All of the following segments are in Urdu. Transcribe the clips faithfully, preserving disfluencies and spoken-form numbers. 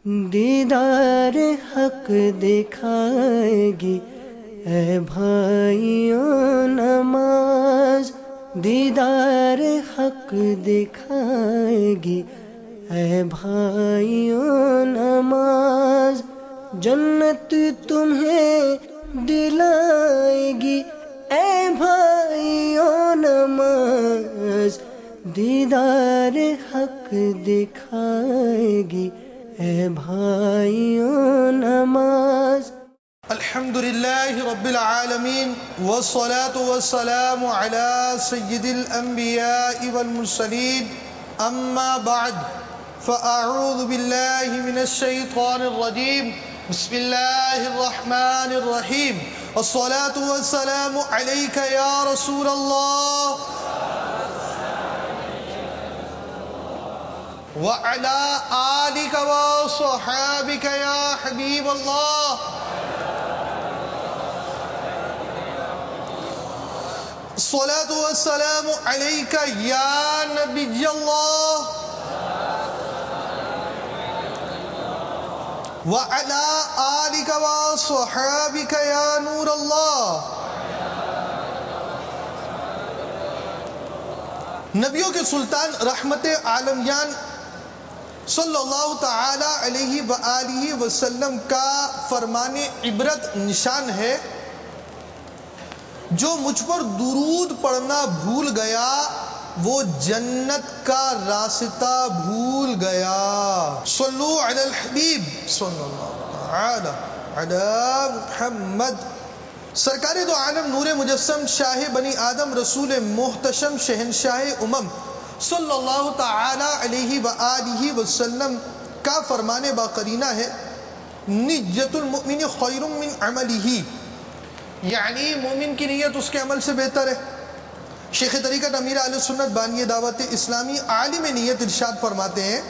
دیدار حق دکھائے گی اے بھائیوں نماز، دیدار حق دکھائے گی اے بھائیوں نماز، جنت تمہیں دلائے گی اے بھائیوں نماز، دیدار حق دکھائے گی اے بھائیوں نماز۔ الحمدللہ رب العالمین والصلاة والسلام علی سید الانبیاء والمرسلین، اما بعد فاعوذ باللہ من الشیطان الرجیم، بسم اللہ الرحمن الرحیم، الصلاة والسلام علیک یا رسول اللہ وعلى آلك وصحابك يا حبيب الله، الصلاة والسلام عليك يا نبي الله وعلى آلك وصحابك يا نور الله۔ نبیوں کے سلطان رحمت عالمیان صلی اللہ تعالی علیہ وآلہ وسلم کا فرمان عبرت نشان ہے، جو مجھ پر درود پڑھنا بھول گیا وہ جنت کا راستہ بھول گیا۔ صلو علی الحبیب صلی اللہ تعالی علی محمد۔ سرکار دو عالم نور مجسم شاہ بنی آدم رسول محتشم شہنشاہ امم صلی اللہ تعالی علیہ وآلہ وسلم کا فرمان باقرینہ ہے، نیت المؤمن خیر من عملہ، یعنی مومن کی نیت اس کے عمل سے بہتر ہے۔ شیخ طریقت امیر اہل سنت بانی دعوت اسلامی عالم نیت ارشاد فرماتے ہیں،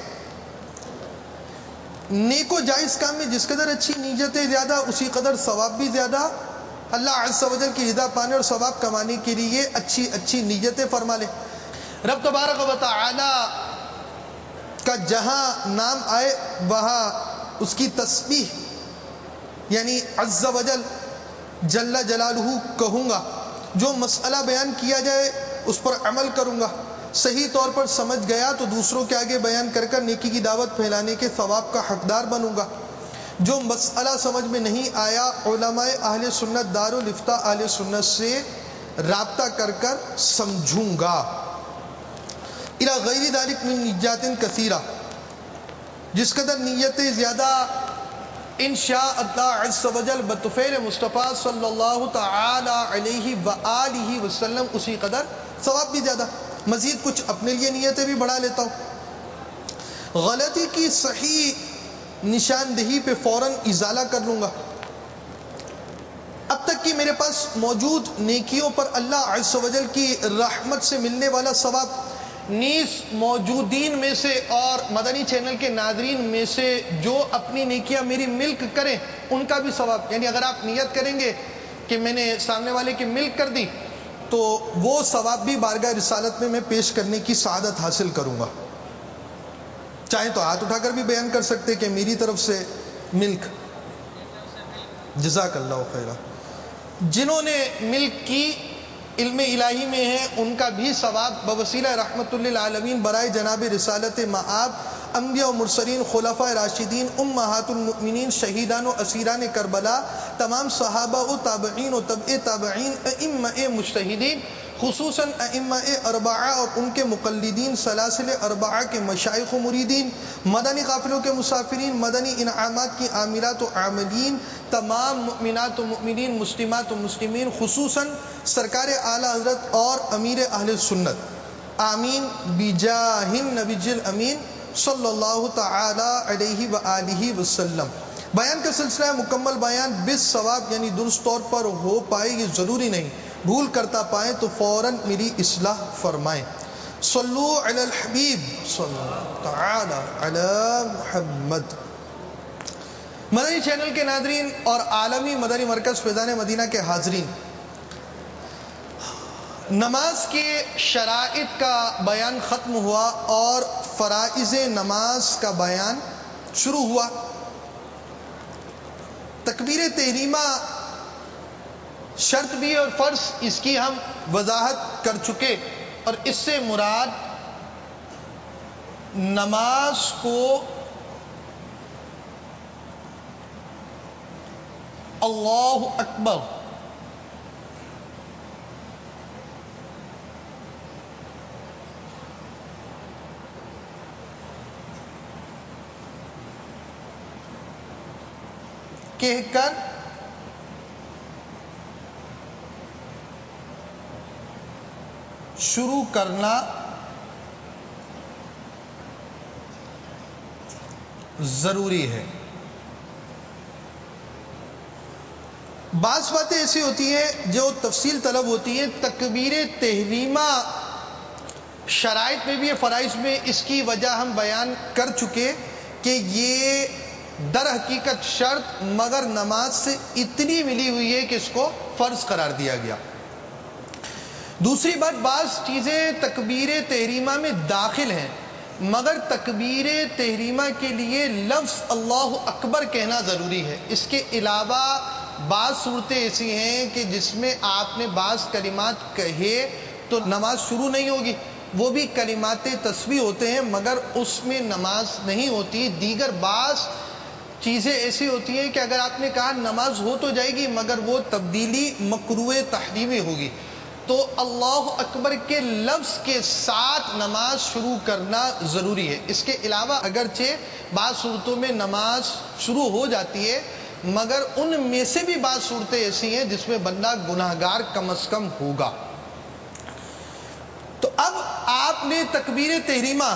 نیک و جائز کام میں جس قدر اچھی نیتیں زیادہ اسی قدر ثواب بھی زیادہ۔ اللہ عز و جل کی رضا پانے اور ثواب کمانے کے لیے اچھی اچھی نیتیں فرما لے۔ رب تبارک و تعالی کا جہاں نام آئے وہاں اس کی تسبیح یعنی عز و جل جل جلالہ کہوں گا، جو مسئلہ بیان کیا جائے اس پر عمل کروں گا، صحیح طور پر سمجھ گیا تو دوسروں کے آگے بیان کر کر نیکی کی دعوت پھیلانے کے ثواب کا حقدار بنوں گا، جو مسئلہ سمجھ میں نہیں آیا علماء اہل سنت دار الافتاء اہل سنت سے رابطہ کر کر سمجھوں گا۔ الی غیر ذلک من نیات کثیرہ، جس قدر نیتیں زیادہ انشاء اللہ عز و جل بطفیل مصطفیٰ صلی اللہ تعالی علیہ وآلہ وسلم اسی قدر ثواب بھی زیادہ۔ مزید کچھ اپنے لیے نیتیں بھی بڑھا لیتا ہوں۔ غلطی کی صحیح نشاندہی پہ فوراً ازالہ کر لوں گا۔ اب تک کہ میرے پاس موجود نیکیوں پر اللہ عز و جل کی رحمت سے ملنے والا ثواب نیز موجودین میں سے اور مدنی چینل کے ناظرین میں سے جو اپنی نیکیاں میری ملک کریں ان کا بھی ثواب، یعنی اگر آپ نیت کریں گے کہ میں نے سامنے والے کی ملک کر دی تو وہ ثواب بھی بارگاہ رسالت میں میں پیش کرنے کی سعادت حاصل کروں گا۔ چاہیں تو ہاتھ اٹھا کر بھی بیان کر سکتے کہ میری طرف سے ملک۔ جزاک اللہ خیرہ۔ جنہوں نے ملک کی علم الہی میں ہیں ان کا بھی ثواب بوسیلہ رحمت للعالمین برائے جناب رسالت مآب انبیاء و مرسلین، خلفاء راشدین، امہات المؤمنین، شہیدان و اسیران کربلا، تمام صحابہ و تابعین و تبع تابعین، ائمہ مجتہدین، خصوصاً ائمہ اربعہ اور ان کے مقلدین، سلاسل اربعہ کے مشائخ و مریدین، مدنی قافلوں کے مسافرین، مدنی انعامات کی عاملات و عاملین، تمام مؤمنات و مؤمنین، مسلمات و مسلمین، خصوصاً سرکار اعلیٰ حضرت اور امیر اہل سنت، آمین بجاہ النبی الامین صلی اللہ تعالی علیہ وآلہ وسلم۔ بیان کا سلسلہ مکمل بیان بالثواب یعنی درست طور پر ہو پائے یہ ضروری نہیں، بھول کرتا پائیں تو فوراً میری اصلاح فرمائیں۔ صلو علی الحبیب صلی اللہ تعالی علی محمد۔ مدنی چینل کے ناظرین اور عالمی مدنی مرکز فیضان مدینہ کے حاضرین، نماز کے شرائط کا بیان ختم ہوا اور فرائض نماز کا بیان شروع ہوا. تکبیر تحریمہ شرط بھی اور فرض اس کی ہم وضاحت کر چکے، اور اس سے مراد نماز کو اللہ اکبر کہہ کر شروع کرنا ضروری ہے. بعض باتیں ایسی ہوتی ہیں جو تفصیل طلب ہوتی ہیں. تکبیر تحریمہ شرائط میں بھی ہے، فرائض میں، اس کی وجہ ہم بیان کر چکے کہ یہ در حقیقت شرط مگر نماز سے اتنی ملی ہوئی ہے کہ اس کو فرض قرار دیا گیا. دوسری بات، بعض چیزیں تکبیر تحریمہ میں داخل ہیں مگر تکبیر تحریمہ کے لیے لفظ اللہ اکبر کہنا ضروری ہے. اس کے علاوہ بعض صورتیں ایسی ہیں کہ جس میں آپ نے بعض کلمات کہے تو نماز شروع نہیں ہوگی، وہ بھی کلمات تسبیح ہوتے ہیں مگر اس میں نماز نہیں ہوتی. دیگر بعض چیزیں ایسی ہوتی ہیں کہ اگر آپ نے کہا نماز ہو تو جائے گی مگر وہ تبدیلی مکروہ تحریمی ہوگی، تو اللہ اکبر کے لفظ کے ساتھ نماز شروع کرنا ضروری ہے. اس کے علاوہ اگرچہ بعض صورتوں میں نماز شروع ہو جاتی ہے مگر ان میں سے بھی بعض صورتیں ایسی ہیں جس میں بندہ گناہگار کم از کم ہوگا. تو اب آپ نے تکبیر تحریمہ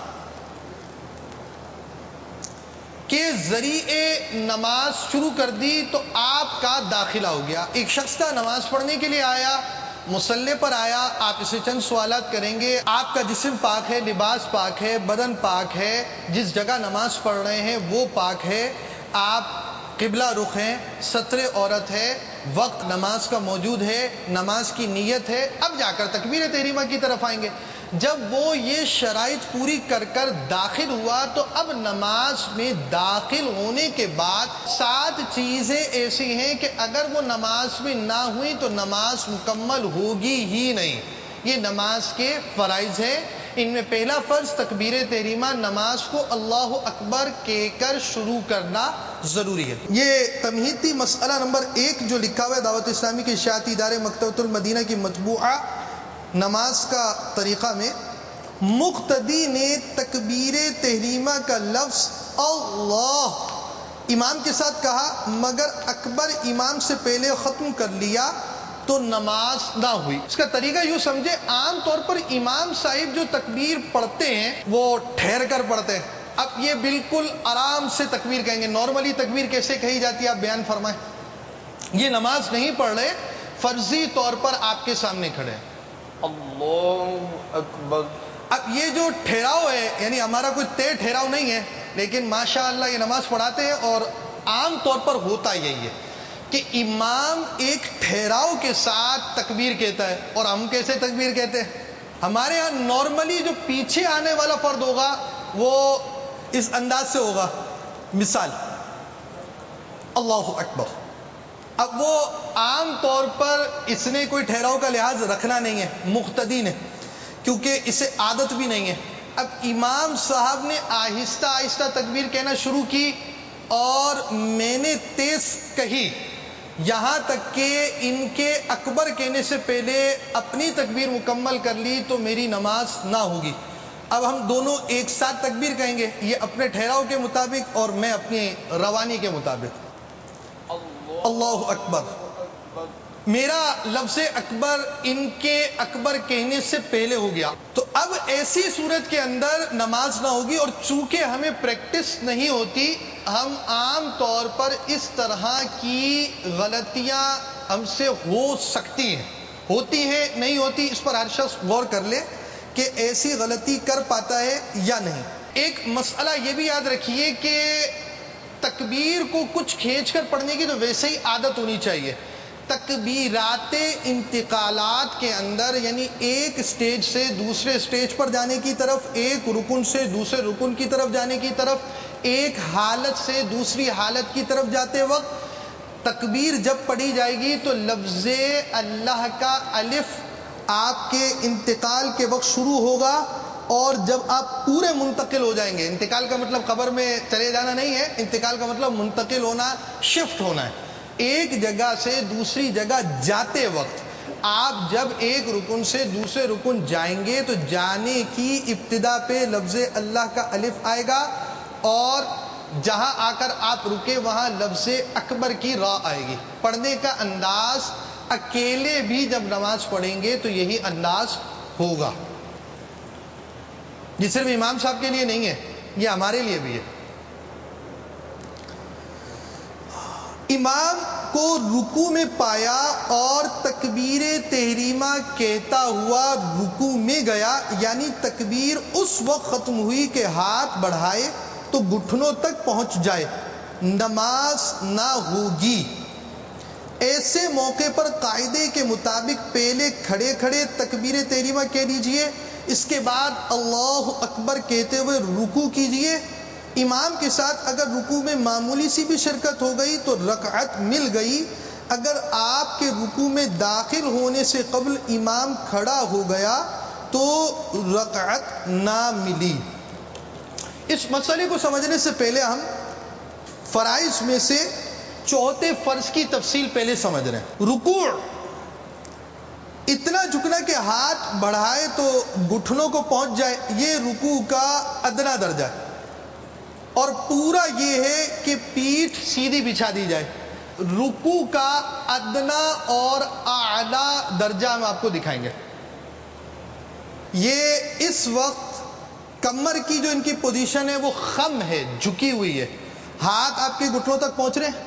کے ذریعے نماز شروع کر دی تو آپ کا داخلہ ہو گیا. ایک شخص کا نماز پڑھنے کے لیے آیا، مصلی پر آیا، آپ اسے چند سوالات کریں گے. آپ کا جسم پاک ہے، لباس پاک ہے، بدن پاک ہے، جس جگہ نماز پڑھ رہے ہیں وہ پاک ہے، آپ قبلہ رخ ہیں، ستر عورت ہے، وقت نماز کا موجود ہے، نماز کی نیت ہے. اب جا کر تکبیر تحریمہ کی طرف آئیں گے. جب وہ یہ شرائط پوری کر کر داخل ہوا تو اب نماز میں داخل ہونے کے بعد سات چیزیں ایسی ہیں کہ اگر وہ نماز میں نہ ہوئی تو نماز مکمل ہوگی ہی نہیں. یہ نماز کے فرائض ہیں. ان میں پہلا فرض تکبیر تحریمہ، نماز کو اللہ اکبر کہہ کر شروع کرنا ضروری ہے. یہ تمہید تھی. مسئلہ نمبر ایک جو لکھا ہوا ہے دعوت اسلامی کے اشاعتی ادارے مکتبۃ المدینہ کی مطبوعہ نماز کا طریقہ میں، مقتدی نے تکبیر تحریمہ کا لفظ اللہ امام کے ساتھ کہا مگر اکبر امام سے پہلے ختم کر لیا تو نماز نہ ہوئی. اس کا طریقہ یوں سمجھے، عام طور پر امام صاحب جو تکبیر پڑھتے ہیں وہ ٹھہر کر پڑھتے ہیں. اب یہ بالکل آرام سے تکبیر کہیں گے. نارملی تکبیر کیسے کہی جاتی ہے آپ بیان فرمائیں. یہ نماز نہیں پڑھ رہے، فرضی طور پر آپ کے سامنے کھڑے ہیں، اللہ اکبر. اب یہ جو ٹھہراؤ ہے یعنی ہمارا کوئی طے ٹھہراؤ نہیں ہے، لیکن ماشاءاللہ یہ نماز پڑھاتے ہیں اور عام طور پر ہوتا یہی ہے کہ امام ایک ٹھہراؤ کے ساتھ تکبیر کہتا ہے. اور ہم کیسے تکبیر کہتے ہیں؟ ہمارے ہاں نارملی جو پیچھے آنے والا فرد ہوگا وہ اس انداز سے ہوگا، مثال اللہ اکبر. اب وہ عام طور پر اس نے کوئی ٹھہراؤ کا لحاظ رکھنا نہیں ہے، مقتدی نے، کیونکہ اسے عادت بھی نہیں ہے. اب امام صاحب نے آہستہ آہستہ تکبیر کہنا شروع کی اور میں نے تیز کہی، یہاں تک کہ ان کے اکبر کہنے سے پہلے اپنی تکبیر مکمل کر لی تو میری نماز نہ ہوگی. اب ہم دونوں ایک ساتھ تکبیر کہیں گے، یہ اپنے ٹھہراؤ کے مطابق اور میں اپنی روانی کے مطابق. اللہ اکبر. میرا لفظ اکبر ان کے اکبر کہنے سے پہلے ہو گیا تو اب ایسی صورت کے اندر نماز نہ ہوگی. اور چونکہ ہمیں پریکٹس نہیں ہوتی، ہم عام طور پر اس طرح کی غلطیاں ہم سے ہو سکتی ہیں، ہوتی ہیں نہیں ہوتی، اس پر ہر شخص غور کر لے کہ ایسی غلطی کر پاتا ہے یا نہیں. ایک مسئلہ یہ بھی یاد رکھیے کہ تکبیر کو کچھ کھینچ کر پڑھنے کی تو ویسے ہی عادت ہونی چاہیے، تکبیرات انتقالات کے اندر، یعنی ایک سٹیج سے دوسرے سٹیج پر جانے کی طرف، ایک رکن سے دوسرے رکن کی طرف جانے کی طرف، ایک حالت سے دوسری حالت کی طرف جاتے وقت تکبیر جب پڑھی جائے گی تو لفظ اللہ کا الف آپ کے انتقال کے وقت شروع ہوگا، اور جب آپ پورے منتقل ہو جائیں گے، انتقال کا مطلب قبر میں چلے جانا نہیں ہے، انتقال کا مطلب منتقل ہونا، شفٹ ہونا ہے، ایک جگہ سے دوسری جگہ جاتے وقت آپ جب ایک رکن سے دوسرے رکن جائیں گے تو جانے کی ابتدا پہ لفظ اللہ کا الف آئے گا، اور جہاں آ کر آپ رکے وہاں لفظ اکبر کی را آئے گی۔ پڑھنے کا انداز اکیلے بھی جب نماز پڑھیں گے تو یہی انداز ہوگا۔ یہ صرف امام صاحب کے لیے نہیں ہے، یہ ہمارے لیے بھی ہے۔ امام کو رکوع میں پایا اور تکبیر تحریمہ کہتا ہوا رکوع میں گیا، یعنی تکبیر اس وقت ختم ہوئی کہ ہاتھ بڑھائے تو گھٹنوں تک پہنچ جائے، نماز نہ ہوگی۔ ایسے موقع پر قاعدے کے مطابق پہلے کھڑے کھڑے تکبیر تحریمہ کہہ لیجئے، اس کے بعد اللہ اکبر کہتے ہوئے رکوع کیجئے۔ امام کے ساتھ اگر رکوع میں معمولی سی بھی شرکت ہو گئی تو رکعت مل گئی، اگر آپ کے رکوع میں داخل ہونے سے قبل امام کھڑا ہو گیا تو رکعت نہ ملی۔ اس مسئلے کو سمجھنے سے پہلے ہم فرائض میں سے چوتھے فرض کی تفصیل پہلے سمجھ رہے ہیں۔ رکوع، اتنا جھکنا کہ ہاتھ بڑھائے تو گھٹنوں کو پہنچ جائے، یہ رکوع کا ادنا درجہ ہے، اور پورا یہ ہے کہ پیٹھ سیدھی بچھا دی جائے۔ رکوع کا ادنا اور اعلیٰ درجہ ہم آپ کو دکھائیں گے۔ یہ اس وقت کمر کی جو ان کی پوزیشن ہے وہ خم ہے، جھکی ہوئی ہے، ہاتھ آپ کے گھٹنوں تک پہنچ رہے ہیں،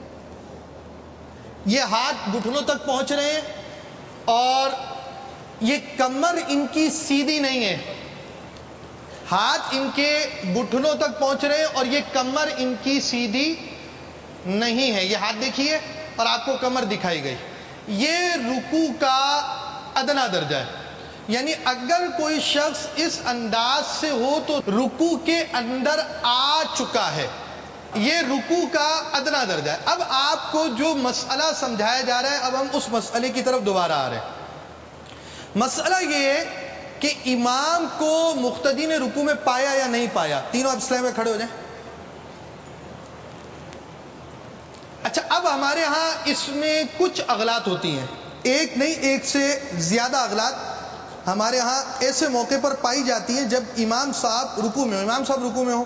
یہ ہاتھ گھٹنوں تک پہنچ رہے ہیں، اور یہ کمر ان کی سیدھی نہیں ہے، ہاتھ ان کے گھٹنوں تک پہنچ رہے ہیں اور یہ کمر ان کی سیدھی نہیں ہے۔ یہ ہاتھ دیکھیے اور آپ کو کمر دکھائی گئی، یہ رکوع کا ادنا درجہ ہے، یعنی اگر کوئی شخص اس انداز سے ہو تو رکوع کے اندر آ چکا ہے، یہ رکوع کا ادنا درجہ ہے۔ اب آپ کو جو مسئلہ سمجھایا جا رہا ہے، اب ہم اس مسئلے کی طرف دوبارہ آ رہے ہیں۔ مسئلہ یہ ہے کہ امام کو مقتدی نے رکوع میں پایا یا نہیں پایا۔ تینوں اب اسلام میں کھڑے ہو جائیں۔ اچھا، اب ہمارے ہاں اس میں کچھ اغلاط ہوتی ہیں، ایک نہیں ایک سے زیادہ اغلاط ہمارے ہاں ایسے موقع پر پائی جاتی ہیں جب امام صاحب رکوع میں ہو امام صاحب رکوع میں ہو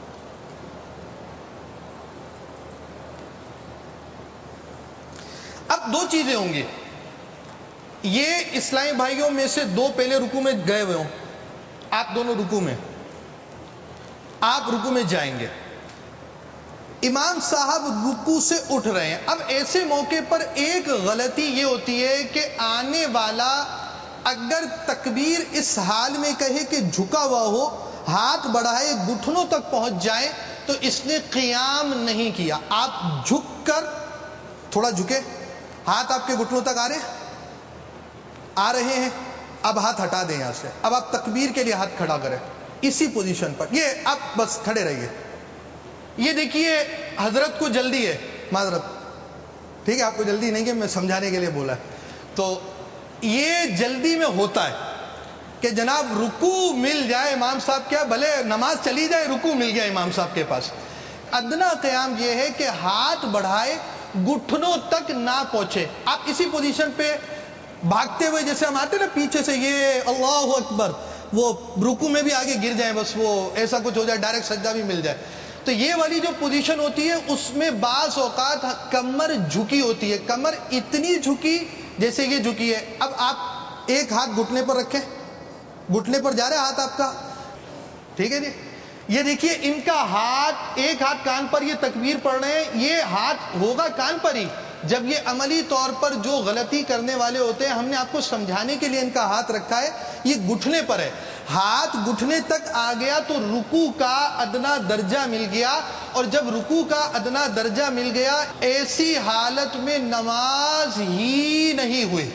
اب دو چیزیں ہوں گی، یہ اسلامی بھائیوں میں سے دو پہلے رکوع میں گئے ہوئے ہوں، آپ دونوں رکوع میں، آپ رکوع میں جائیں گے، امام صاحب رکوع سے اٹھ رہے ہیں۔ اب ایسے موقع پر ایک غلطی یہ ہوتی ہے کہ آنے والا اگر تکبیر اس حال میں کہے کہ جھکا ہوا ہو، ہاتھ بڑھائے گھٹنوں تک پہنچ جائے تو اس نے قیام نہیں کیا۔ آپ جھک کر تھوڑا جھکے، ہاتھ آپ کے گھٹنوں تک آ رہے ہیں آ رہے ہیں اب ہاتھ ہٹا دیں یہاں سے، اب آپ تکبیر کے لیے ہاتھ کھڑا کریں اسی پوزیشن پر، یہ آپ بس کھڑے رہیے۔ یہ دیکھیے حضرت کو جلدی ہے، معذرت، ٹھیک ہے، آپ کو جلدی نہیں کہ میں سمجھانے کے لیے بولا ہے، تو یہ جلدی میں ہوتا ہے کہ جناب رکوع مل جائے امام صاحب کیا، بھلے نماز چلی جائے رکوع مل گیا امام صاحب کے پاس۔ ادنا قیام یہ ہے کہ ہاتھ بڑھائے گھٹنوں تک نہ پہنچے، آپ اسی پوزیشن پہ بھاگتے ہوئے جیسے ہم آتے نا پیچھے سے، یہ اللہ اکبر، وہ رکوع میں بھی آگے گر جائیں، بس وہ ایسا کچھ ہو جائے ڈائریکٹ سجدہ بھی مل جائے، تو یہ والی جو پوزیشن ہوتی ہے اس میں بعض اوقات کمر جھکی ہوتی ہے، کمر اتنی جھکی جیسے یہ جھکی ہے۔ اب آپ ایک ہاتھ گھٹنے پر رکھیں، گھٹنے پر جا رہا ہے ہاتھ آپ کا، ٹھیک ہے جی، یہ دیکھیے ان کا ہاتھ، ایک ہاتھ کان پر یہ تکبیر پڑھ رہے ہیں، یہ ہاتھ ہوگا کان پر ہی، جب یہ عملی طور پر جو غلطی کرنے والے ہوتے ہیں، ہم نے آپ کو سمجھانے کے لیے ان کا ہاتھ رکھا ہے، یہ گھٹنے پر ہے۔ ہاتھ گھٹنے تک آ گیا تو رکوع کا ادنا درجہ مل گیا، اور جب رکوع کا ادنا درجہ مل گیا ایسی حالت میں نماز ہی نہیں ہوئی.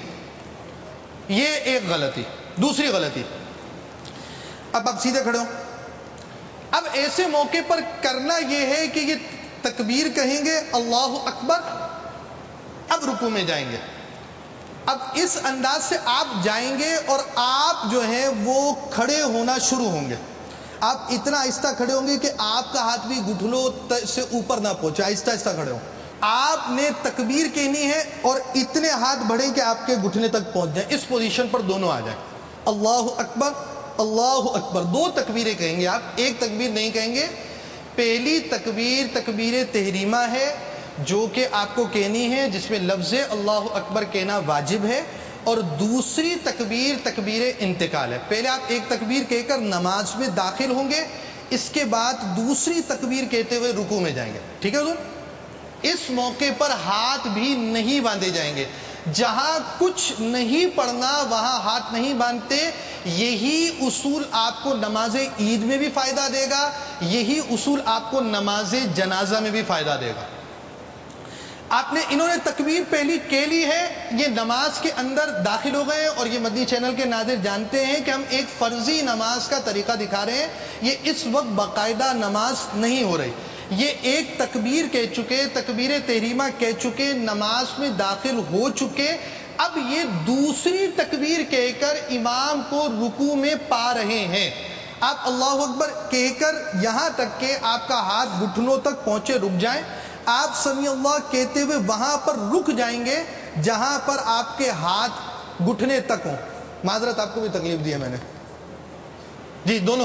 یہ ایک غلطی. دوسری غلطی، اب آپ سیدھے کھڑے ہو. اب ایسے موقع پر کرنا یہ ہے کہ یہ تکبیر کہیں گے اللہ اکبر، اب رکوع میں جائیں گے. اب اس انداز سے آپ جائیں گے اور آپ جو ہیں وہ کھڑے ہونا شروع ہوں گے. آپ اتنا آہستہ کھڑے ہوں گے کہ آپ کا ہاتھ بھی گھٹنوں سے اوپر نہ پہنچے، آہستہ آہستہ کھڑے ہوں. آپ نے تکبیر کہنی ہے اور اتنے ہاتھ بڑھیں کہ آپ کے گھٹنے تک پہنچ جائیں. اس پوزیشن پر دونوں آ جائیں. اللہ اکبر اللہ اکبر، دو تکبیریں کہیں گے آپ، ایک تکبیر نہیں کہیں گے. پہلی تکبیر تکبیر تحریمہ ہے جو کہ آپ کو کہنی ہے، جس میں لفظ اللہ اکبر کہنا واجب ہے. اور دوسری تکبیر تکبیر انتقال ہے. پہلے آپ ایک تکبیر کہہ کر نماز میں داخل ہوں گے، اس کے بعد دوسری تکبیر کہتے ہوئے رکوع میں جائیں گے. ٹھیک ہے حضور؟ اس موقع پر ہاتھ بھی نہیں باندھے جائیں گے. جہاں کچھ نہیں پڑھنا وہاں ہاتھ نہیں باندھتے. یہی اصول آپ کو نماز عید میں بھی فائدہ دے گا، یہی اصول آپ کو نماز جنازہ میں بھی فائدہ دے گا. آپ نے انہوں نے تکبیر پہلی کہہ لی ہے، یہ نماز کے اندر داخل ہو گئے، اور یہ مدنی چینل کے ناظر جانتے ہیں کہ ہم ایک فرضی نماز کا طریقہ دکھا رہے ہیں. یہ اس وقت باقاعدہ نماز نہیں ہو رہی، یہ ایک تکبیر کہہ چکے، تکبیر تحریمہ کہہ چکے، نماز میں داخل ہو چکے. اب یہ دوسری تکبیر کہہ کر امام کو رکوع میں پا رہے ہیں. آپ اللہ اکبر کہہ کر یہاں تک کہ آپ کا ہاتھ گھٹنوں تک پہنچے رک جائیں. آپ سمیع اللہ کہتے ہوئے وہاں پر رک جائیں گے جہاں پر آپ کے ہاتھ گھٹنے تک ہوں. معذرت آپ کو بھی تکلیف دی ہے میں نے. جی دونوں.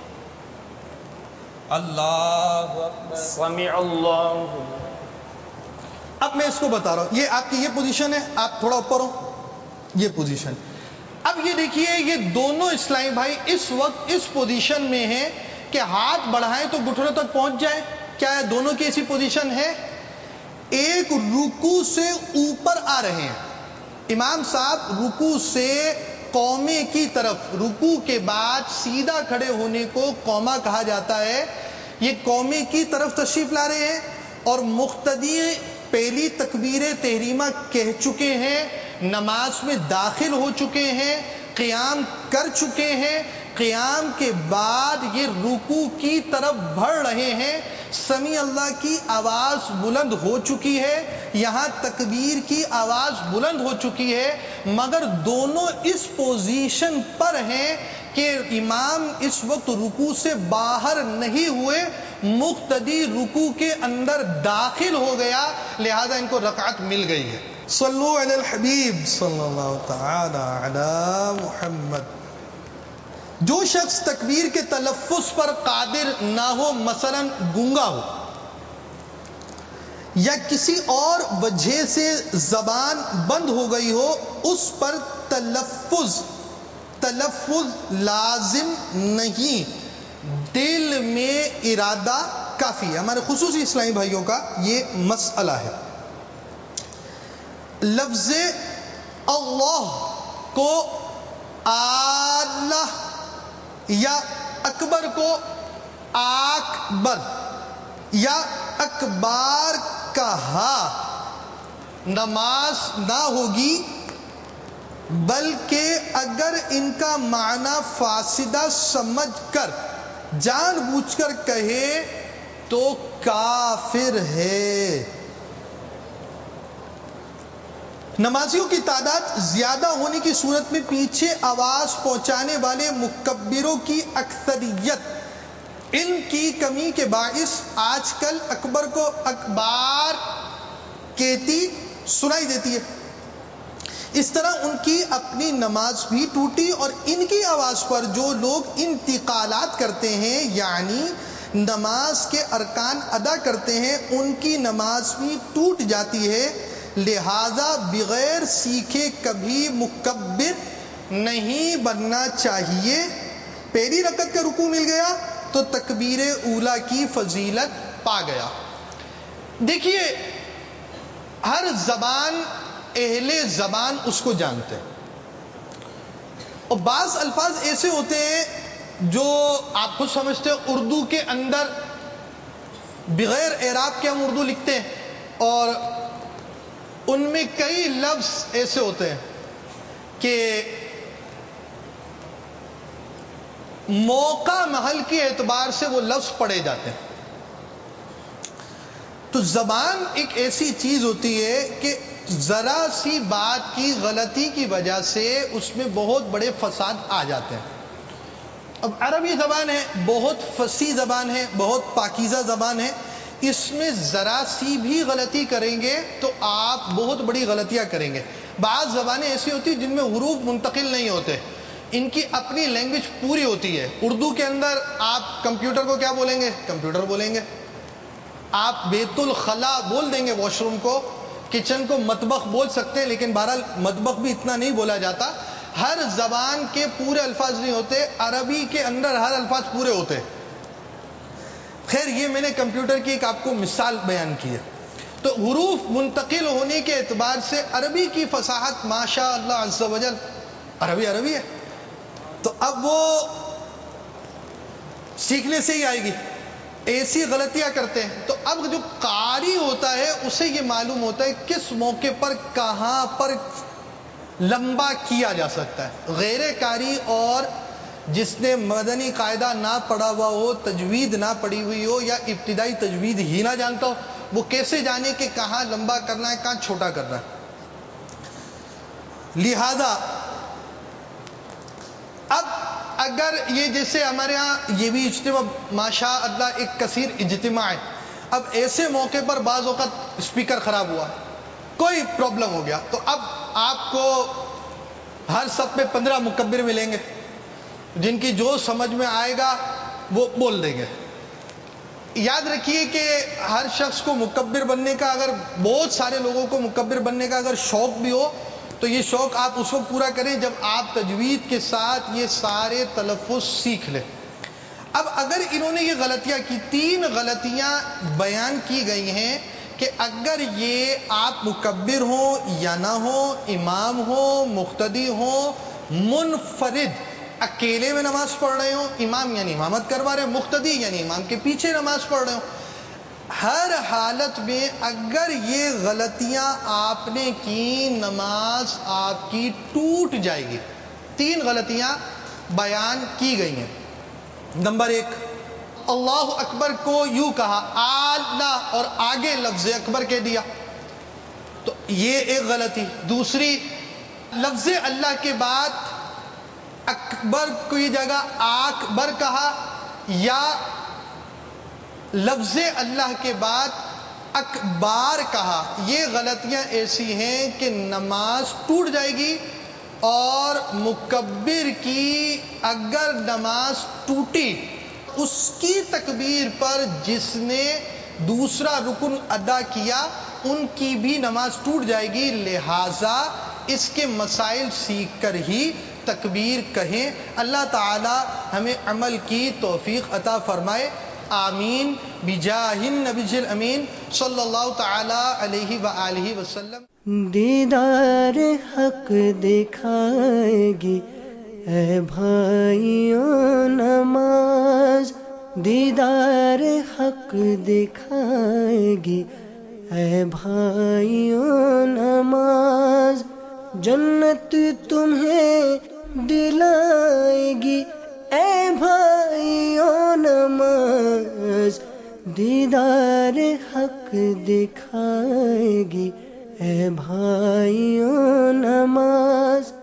اللہ اکبر سمع اللہ. اب میں اس کو بتا رہا ہوں، یہ آپ کی یہ پوزیشن ہے، آپ تھوڑا اوپر ہو، یہ پوزیشن. اب یہ دیکھیے یہ دونوں اسلامی بھائی اس وقت اس پوزیشن میں ہیں کہ ہاتھ بڑھائیں تو گھٹنوں تک پہنچ جائے. کیا ہے دونوں کی ایسی پوزیشن ہے؟ ایک رکوع سے اوپر آ رہے ہیں. امام صاحب رکوع سے قومے کی طرف، رکوع کے بعد سیدھا کھڑے ہونے کو قومہ کہا جاتا ہے، یہ قومے کی طرف تشریف لا رہے ہیں. اور مقتدی پہلی تکبیر تحریمہ کہہ چکے ہیں، نماز میں داخل ہو چکے ہیں، قیام کر چکے ہیں. قیام کے بعد یہ رکوع کی طرف بڑھ رہے ہیں. سمیع اللہ کی آواز بلند ہو چکی ہے، یہاں تکبیر کی آواز بلند ہو چکی ہے، مگر دونوں اس پوزیشن پر ہیں کہ امام اس وقت رکوع سے باہر نہیں ہوئے، مقتدی رکوع کے اندر داخل ہو گیا، لہذا ان کو رکعت مل گئی ہے. صلو علی الحبیب صلی اللہ تعالی علی محمد. جو شخص تکبیر کے تلفظ پر قادر نہ ہو، مثلا گونگا ہو یا کسی اور وجہ سے زبان بند ہو گئی ہو، اس پر تلفظ تلفظ لازم نہیں، دل میں ارادہ کافی ہے. ہمارے خصوصی اسلامی بھائیوں کا یہ مسئلہ ہے. لفظ اللہ کو اللہ یا اکبر کو اکبر یا اکبار کہا نماز نہ ہوگی، بلکہ اگر ان کا معنی فاسدہ سمجھ کر جان بوجھ کر کہے تو کافر ہے. نمازیوں کی تعداد زیادہ ہونے کی صورت میں پیچھے آواز پہنچانے والے مکبروں کی اکثریت علم کی کمی کے باعث آج کل اکبر کو اکبار کہتی سنائی دیتی ہے. اس طرح ان کی اپنی نماز بھی ٹوٹی، اور ان کی آواز پر جو لوگ انتقالات کرتے ہیں یعنی نماز کے ارکان ادا کرتے ہیں، ان کی نماز بھی ٹوٹ جاتی ہے. لہذا بغیر سیکھے کبھی مکبر نہیں بننا چاہیے. پہلی رکعت کا رکوع مل گیا تو تکبیر اولیٰ کی فضیلت پا گیا. دیکھیے ہر زبان اہل زبان اس کو جانتے ہیں. اور بعض الفاظ ایسے ہوتے ہیں جو آپ خود سمجھتے ہیں اردو کے اندر بغیر اعراب کے ہم اردو لکھتے ہیں، اور ان میں کئی لفظ ایسے ہوتے ہیں کہ موقع محل کے اعتبار سے وہ لفظ پڑھے جاتے ہیں. تو زبان ایک ایسی چیز ہوتی ہے کہ ذرا سی بات کی غلطی کی وجہ سے اس میں بہت بڑے فساد آ جاتے ہیں. اب عربی زبان ہے، بہت فصیح زبان ہے، بہت پاکیزہ زبان ہے، اس میں ذرا سی بھی غلطی کریں گے تو آپ بہت بڑی غلطیاں کریں گے. بعض زبانیں ایسی ہوتی ہیں جن میں حروف منتقل نہیں ہوتے، ان کی اپنی لینگویج پوری ہوتی ہے. اردو کے اندر آپ کمپیوٹر کو کیا بولیں گے؟ کمپیوٹر بولیں گے. آپ بیت الخلا بول دیں گے واش روم کو، کچن کو مطبخ بول سکتے ہیں، لیکن بہرحال مطبخ بھی اتنا نہیں بولا جاتا. ہر زبان کے پورے الفاظ نہیں ہوتے، عربی کے اندر ہر الفاظ پورے ہوتے. خیر یہ میں نے کمپیوٹر کی ایک آپ کو مثال بیان کی ہے. تو حروف منتقل ہونے کے اعتبار سے عربی کی فصاحت ماشاء اللہ عز و جل عربی عربی ہے. تو اب وہ سیکھنے سے ہی آئے گی. ایسی غلطیاں کرتے ہیں. تو اب جو قاری ہوتا ہے اسے یہ معلوم ہوتا ہے کس موقع پر کہاں پر لمبا کیا جا سکتا ہے. غیر قاری اور جس نے مدنی قاعدہ نہ پڑھا ہوا ہو، تجوید نہ پڑھی ہوئی ہو، یا ابتدائی تجوید ہی نہ جانتا ہو، وہ کیسے جانے کہ کہاں لمبا کرنا ہے کہاں چھوٹا کرنا ہے. لہذا اب اگر یہ جیسے ہمارے ہاں یہ بھی اجتماع ماشاء اللہ ایک کثیر اجتماع ہے، اب ایسے موقع پر بعض اوقات اسپیکر خراب ہوا، کوئی پرابلم ہو گیا، تو اب آپ کو ہر صف میں پندرہ مکبر ملیں گے جن کی جو سمجھ میں آئے گا وہ بول دیں گے. یاد رکھیے کہ ہر شخص کو مکبر بننے کا، اگر بہت سارے لوگوں کو مکبر بننے کا اگر شوق بھی ہو تو یہ شوق آپ اس وقت پورا کریں جب آپ تجوید کے ساتھ یہ سارے تلفظ سیکھ لیں. اب اگر انہوں نے یہ غلطیاں کی، تین غلطیاں بیان کی گئی ہیں کہ اگر یہ آپ مکبر ہوں یا نہ ہوں، امام ہوں، مقتدی ہوں، منفرد اکیلے میں نماز پڑھ رہے ہوں، امام یعنی امامت کروا رہے ہیں، مقتدی یعنی امام کے پیچھے نماز پڑھ رہے ہوں، ہر حالت میں اگر یہ غلطیاں آپ نے کی نماز آپ کی ٹوٹ جائے گی. تین غلطیاں بیان کی گئی ہیں. نمبر ایک، اللہ اکبر کو یوں کہا اللہ اور آگے لفظ اکبر کہہ دیا، تو یہ ایک غلطی. دوسری، لفظ اللہ کے بعد اکبر کی جگہ اکبر کہا، یا لفظ اللہ کے بعد اکبار کہا. یہ غلطیاں ایسی ہیں کہ نماز ٹوٹ جائے گی، اور مکبر کی اگر نماز ٹوٹی اس کی تکبیر پر جس نے دوسرا رکن ادا کیا ان کی بھی نماز ٹوٹ جائے گی. لہذا اس کے مسائل سیکھ کر ہی تکبیر کہیں. اللہ تعالی ہمیں عمل کی توفیق عطا فرمائے. آمین بجاہ النبی الامین صلی اللہ تعالی علیہ وآلہ وسلم. دیدار حق دکھائے گی اے بھائیوں نماز، دیدار حق دکھائے گی اے بھائیوں نماز، جنت تمہیں دلائے گی اے بھائیوں نماز، دیدار حق دکھائے گی اے بھائیوں نماز.